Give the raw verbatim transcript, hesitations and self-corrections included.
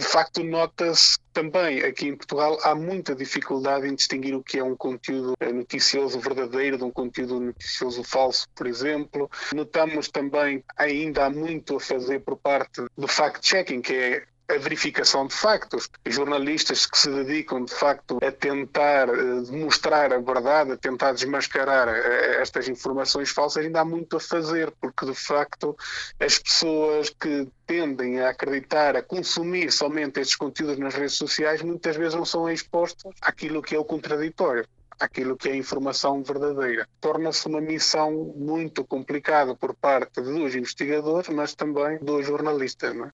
de facto nota-se também aqui em Portugal há muita dificuldade em distinguir o que é um conteúdo noticioso verdadeiro de um conteúdo noticioso falso, por exemplo. Notamos também ainda há muito a fazer por parte do fact-checking, que é a verificação de factos. Jornalistas que se dedicam, de facto, a tentar demonstrar a verdade, a tentar desmascarar estas informações falsas, ainda há muito a fazer, porque, de facto, as pessoas que tendem a acreditar, a consumir somente estes conteúdos nas redes sociais, muitas vezes não são expostas àquilo que é o contraditório, àquilo que é a informação verdadeira. Torna-se uma missão muito complicada por parte dos investigadores, mas também dos jornalistas, não é?